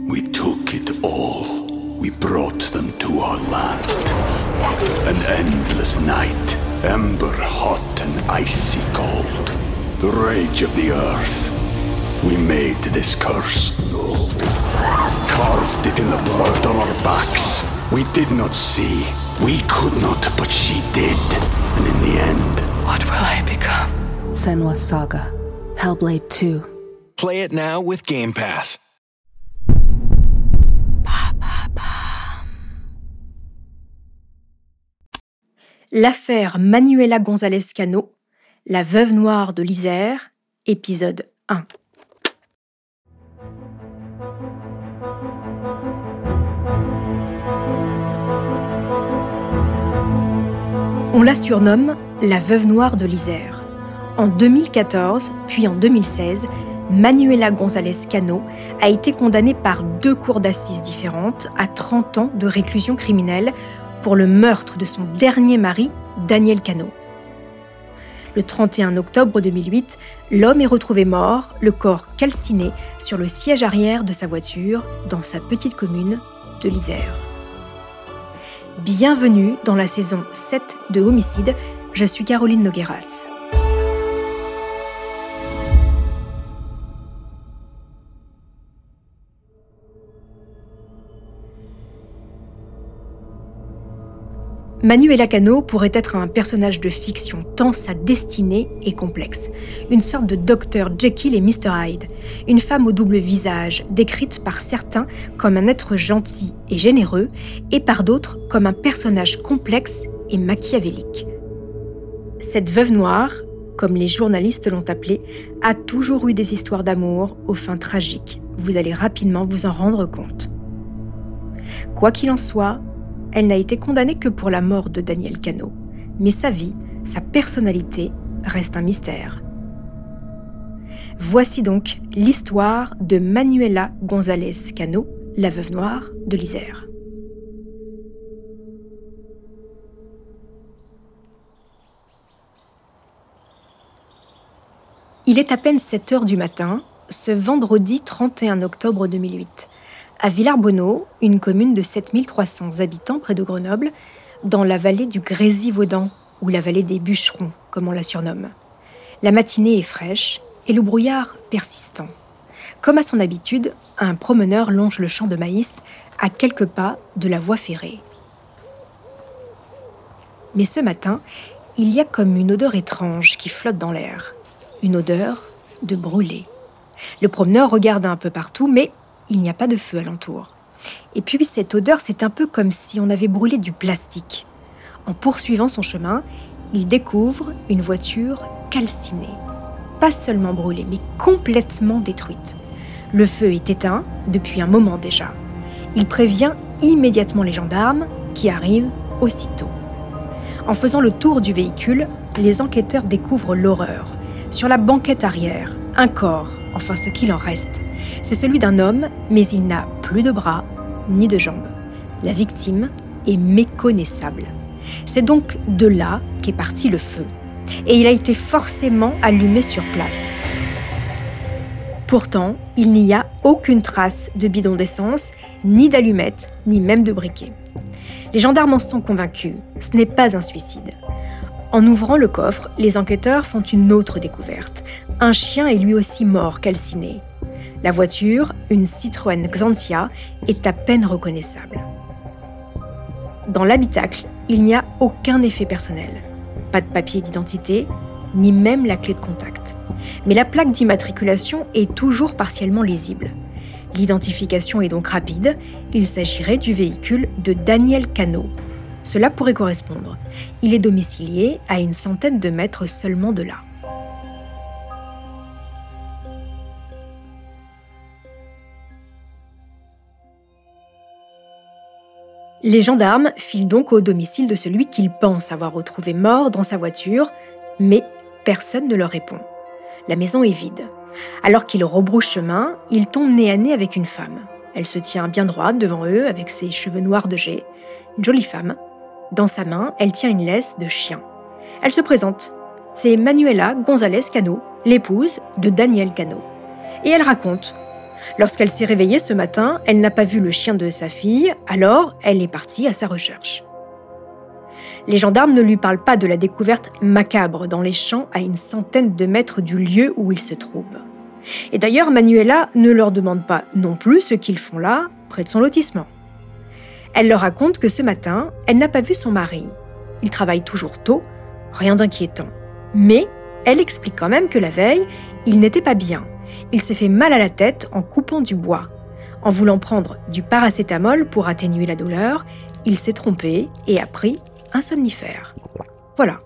We took it all. We brought them to our land. An endless night, ember hot and icy cold. The rage of the earth. We made this curse. Carved it in the blood on our backs. We did not see. We could not, but she did. And in the end... What will I become? Senua's Saga. Hellblade 2. Play it now with Game Pass. L'affaire Manuela González Cano, la veuve noire de l'Isère, épisode 1. On la surnomme la veuve noire de l'Isère. En 2014, puis en 2016, Manuela González Cano a été condamnée par 2 cours d'assises différentes à 30 ans de réclusion criminelle pour le meurtre de son dernier mari, Daniel Cano. Le 31 octobre 2008, l'homme est retrouvé mort, le corps calciné sur le siège arrière de sa voiture dans sa petite commune de l'Isère. Bienvenue dans la saison 7 de Homicide, je suis Caroline Nogueras. Manuela Cano pourrait être un personnage de fiction tant sa destinée est complexe. Une sorte de Dr Jekyll et Mr Hyde. Une femme au double visage, décrite par certains comme un être gentil et généreux, et par d'autres comme un personnage complexe et machiavélique. Cette veuve noire, comme les journalistes l'ont appelée, a toujours eu des histoires d'amour aux fins tragiques. Vous allez rapidement vous en rendre compte. Quoi qu'il en soit, elle n'a été condamnée que pour la mort de Daniel Cano. Mais sa vie, sa personnalité, reste un mystère. Voici donc l'histoire de Manuela González Cano, la veuve noire de l'Isère. Il est à peine 7 heures du matin, ce vendredi 31 octobre 2008. À Villarbonneau, une commune de 7300 habitants près de Grenoble, dans la vallée du Grésivaudan, ou la vallée des bûcherons, comme on la surnomme. La matinée est fraîche et le brouillard persistant. Comme à son habitude, un promeneur longe le champ de maïs à quelques pas de la voie ferrée. Mais ce matin, il y a comme une odeur étrange qui flotte dans l'air. Une odeur de brûlé. Le promeneur regarde un peu partout, mais il n'y a pas de feu alentour. Et puis cette odeur, c'est un peu comme si on avait brûlé du plastique. En poursuivant son chemin, il découvre une voiture calcinée. Pas seulement brûlée, mais complètement détruite. Le feu est éteint depuis un moment déjà. Il prévient immédiatement les gendarmes qui arrivent aussitôt. En faisant le tour du véhicule, les enquêteurs découvrent l'horreur. Sur la banquette arrière, un corps, enfin ce qu'il en reste. C'est celui d'un homme, mais il n'a plus de bras ni de jambes. La victime est méconnaissable. C'est donc de là qu'est parti le feu. Et il a été forcément allumé sur place. Pourtant, il n'y a aucune trace de bidon d'essence, ni d'allumettes, ni même de briquet. Les gendarmes en sont convaincus. Ce n'est pas un suicide. En ouvrant le coffre, les enquêteurs font une autre découverte. Un chien est lui aussi mort, calciné. La voiture, une Citroën Xantia, est à peine reconnaissable. Dans l'habitacle, il n'y a aucun effet personnel. Pas de papier d'identité, ni même la clé de contact. Mais la plaque d'immatriculation est toujours partiellement lisible. L'identification est donc rapide. Il s'agirait du véhicule de Daniel Cano. Cela pourrait correspondre. Il est domicilié à une centaine de mètres seulement de là. Les gendarmes filent donc au domicile de celui qu'ils pensent avoir retrouvé mort dans sa voiture, mais personne ne leur répond. La maison est vide. Alors qu'ils rebroussent chemin, ils tombent nez à nez avec une femme. Elle se tient bien droite devant eux avec ses cheveux noirs de jais. Une jolie femme. Dans sa main, elle tient une laisse de chien. Elle se présente. C'est Manuela González Cano, l'épouse de Daniel Cano. Et elle raconte Lorsqu'elle s'est réveillée ce matin, elle n'a pas vu le chien de sa fille, alors elle est partie à sa recherche. Les gendarmes ne lui parlent pas de la découverte macabre dans les champs à une centaine de mètres du lieu où il se trouve. Et d'ailleurs, Manuela ne leur demande pas non plus ce qu'ils font là, près de son lotissement. Elle leur raconte que ce matin, elle n'a pas vu son mari. Il travaille toujours tôt, rien d'inquiétant. Mais elle explique quand même que la veille, il n'était pas bien. Il s'est fait mal à la tête en coupant du bois. En voulant prendre du paracétamol pour atténuer la douleur, il s'est trompé et a pris un somnifère. Voilà.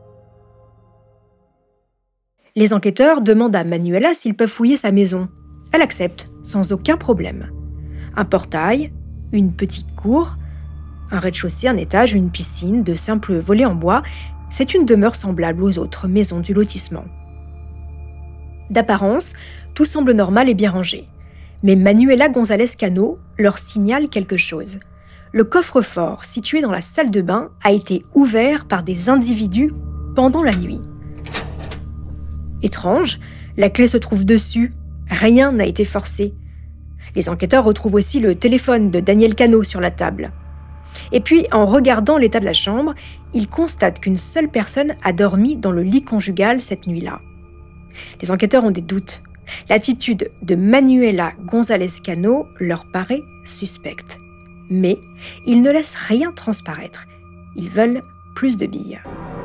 Les enquêteurs demandent à Manuela s'ils peuvent fouiller sa maison. Elle accepte, sans aucun problème. Un portail, une petite cour, un rez-de-chaussée, un étage, une piscine, de simples volets en bois, c'est une demeure semblable aux autres maisons du lotissement. D'apparence, tout semble normal et bien rangé. Mais Manuela González Cano leur signale quelque chose. Le coffre-fort situé dans la salle de bain a été ouvert par des individus pendant la nuit. Étrange, la clé se trouve dessus, rien n'a été forcé. Les enquêteurs retrouvent aussi le téléphone de Daniel Cano sur la table. Et puis, en regardant l'état de la chambre, ils constatent qu'une seule personne a dormi dans le lit conjugal cette nuit-là. Les enquêteurs ont des doutes. L'attitude de Manuela González Cano leur paraît suspecte. Mais ils ne laissent rien transparaître. Ils veulent plus de billes.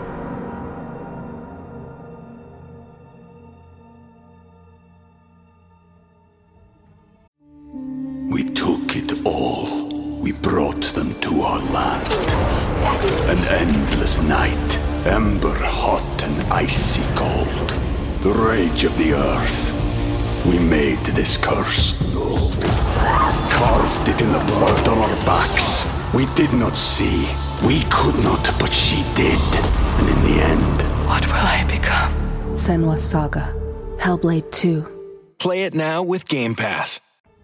We took it all. We brought them to our land. An endless night, ember hot and icy cold. The rage of the earth. We made this curse. Carved it in the blood on our backs. We did not see. We could not, but she did. And in the end... What will I become? Senua's Saga. Hellblade 2. Play it now with Game Pass.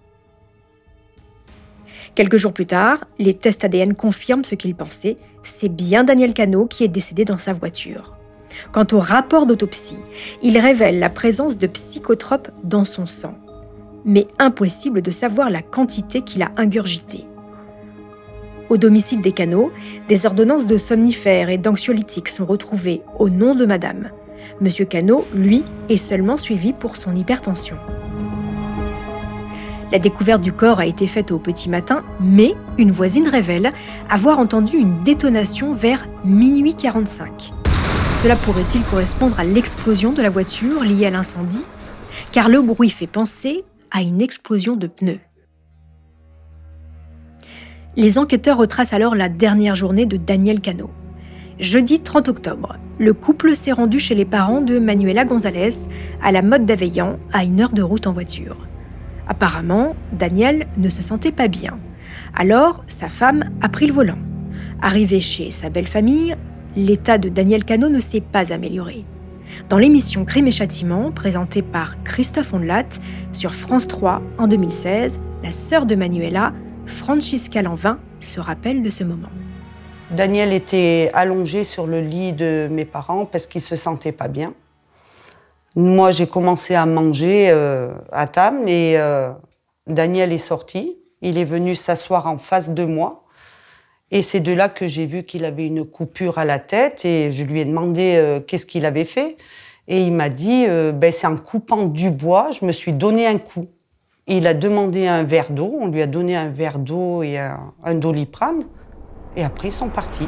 Quelques jours plus tard, les tests ADN confirment ce qu'ils pensaient. C'est bien Daniel Cano qui est décédé dans sa voiture. Quant au rapport d'autopsie, il révèle la présence de psychotropes dans son sang. Mais impossible de savoir la quantité qu'il a ingurgitée. Au domicile des Cano, des ordonnances de somnifères et d'anxiolytiques sont retrouvées au nom de madame. Monsieur Cano, lui, est seulement suivi pour son hypertension. La découverte du corps a été faite au petit matin, mais une voisine révèle avoir entendu une détonation vers minuit 45. Cela pourrait-il correspondre à l'explosion de la voiture liée à l'incendie ? Car le bruit fait penser à une explosion de pneus. Les enquêteurs retracent alors la dernière journée de Daniel Cano. Jeudi 30 octobre, le couple s'est rendu chez les parents de Manuela González à la Motte d'Aveillan, à 1 heure de route en voiture. Apparemment, Daniel ne se sentait pas bien. Alors, sa femme a pris le volant. Arrivé chez sa belle famille, l'état de Daniel Cano ne s'est pas amélioré. Dans l'émission Crime et Châtiment, présentée par Christophe Ondelat sur France 3 en 2016, la sœur de Manuela, Francisca Lanvin, se rappelle de ce moment. Daniel était allongé sur le lit de mes parents parce qu'il ne se sentait pas bien. Moi, j'ai commencé à manger à table et Daniel est sorti. Il est venu s'asseoir en face de moi. Et c'est de là que j'ai vu qu'il avait une coupure à la tête et je lui ai demandé qu'est-ce qu'il avait fait. Et il m'a dit, c'est en coupant du bois, je me suis donné un coup. Il a demandé un verre d'eau, on lui a donné un verre d'eau et un Doliprane. Et après, ils sont partis.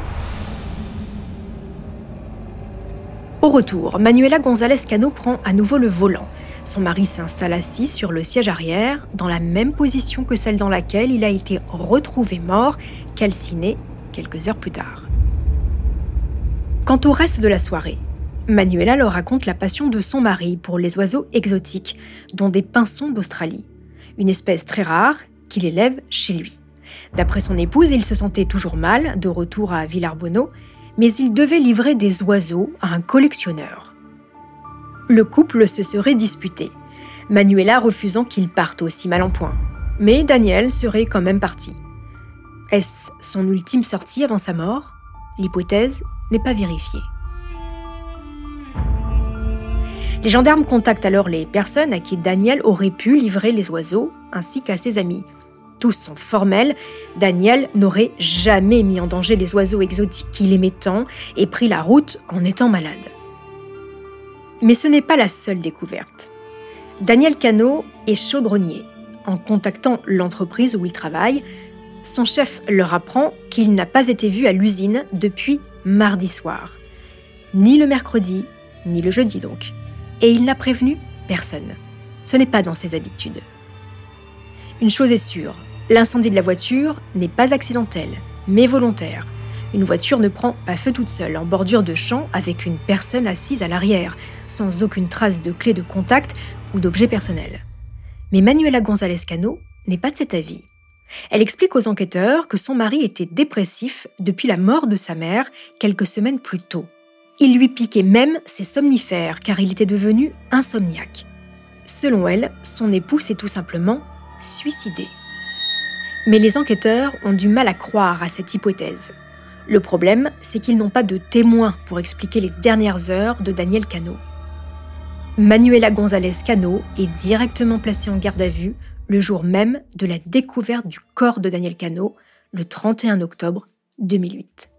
Au retour, Manuela González Cano prend à nouveau le volant. Son mari s'installe assis sur le siège arrière, dans la même position que celle dans laquelle il a été retrouvé mort, calciné, quelques heures plus tard. Quant au reste de la soirée, Manuela leur raconte la passion de son mari pour les oiseaux exotiques, dont des pinsons d'Australie, une espèce très rare qu'il élève chez lui. D'après son épouse, il se sentait toujours mal, de retour à Villarbono, mais il devait livrer des oiseaux à un collectionneur. Le couple se serait disputé, Manuela refusant qu'il parte aussi mal en point. Mais Daniel serait quand même parti. Est-ce son ultime sortie avant sa mort ? L'hypothèse n'est pas vérifiée. Les gendarmes contactent alors les personnes à qui Daniel aurait pu livrer les oiseaux, ainsi qu'à ses amis. Tous sont formels, Daniel n'aurait jamais mis en danger les oiseaux exotiques qu'il aimait tant et pris la route en étant malade. Mais ce n'est pas la seule découverte. Daniel Cano est chaudronnier. En contactant l'entreprise où il travaille, son chef leur apprend qu'il n'a pas été vu à l'usine depuis mardi soir. Ni le mercredi, ni le jeudi donc. Et il n'a prévenu personne. Ce n'est pas dans ses habitudes. Une chose est sûre, l'incendie de la voiture n'est pas accidentel, mais volontaire. Une voiture ne prend pas feu toute seule en bordure de champ avec une personne assise à l'arrière, sans aucune trace de clé de contact ou d'objet personnel. Mais Manuela González Cano n'est pas de cet avis. Elle explique aux enquêteurs que son mari était dépressif depuis la mort de sa mère quelques semaines plus tôt. Il lui piquait même ses somnifères car il était devenu insomniaque. Selon elle, son époux s'est tout simplement suicidé. Mais les enquêteurs ont du mal à croire à cette hypothèse. Le problème, c'est qu'ils n'ont pas de témoins pour expliquer les dernières heures de Daniel Cano. Manuela González Cano est directement placée en garde à vue le jour même de la découverte du corps de Daniel Cano, le 31 octobre 2008.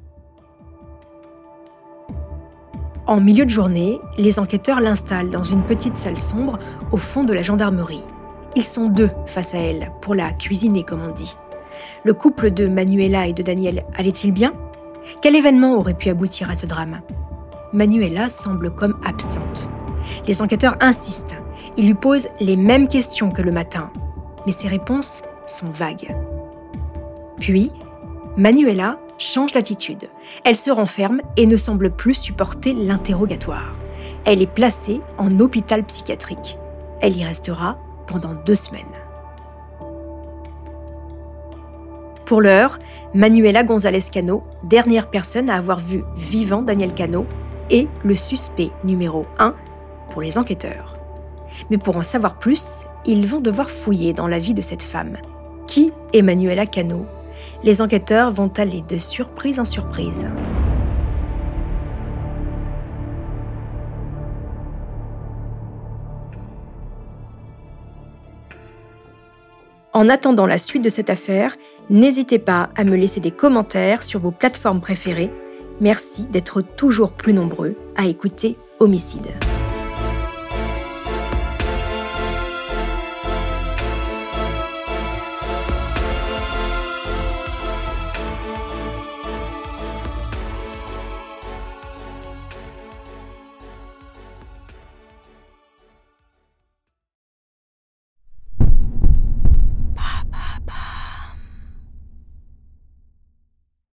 En milieu de journée, les enquêteurs l'installent dans une petite salle sombre au fond de la gendarmerie. Ils sont deux face à elle, pour la cuisiner comme on dit. Le couple de Manuela et de Daniel allait-il bien ? Quel événement aurait pu aboutir à ce drame ? Manuela semble comme absente. Les enquêteurs insistent. Ils lui posent les mêmes questions que le matin, mais ses réponses sont vagues. Puis, Manuela change d'attitude. Elle se renferme et ne semble plus supporter l'interrogatoire. Elle est placée en hôpital psychiatrique. Elle y restera pendant 2 semaines. Pour l'heure, Manuela González Cano, dernière personne à avoir vu vivant Daniel Cano, est le suspect numéro 1 pour les enquêteurs. Mais pour en savoir plus, ils vont devoir fouiller dans la vie de cette femme. Qui est Manuela Cano ? Les enquêteurs vont aller de surprise en surprise. En attendant la suite de cette affaire, n'hésitez pas à me laisser des commentaires sur vos plateformes préférées. Merci d'être toujours plus nombreux à écouter Homicide.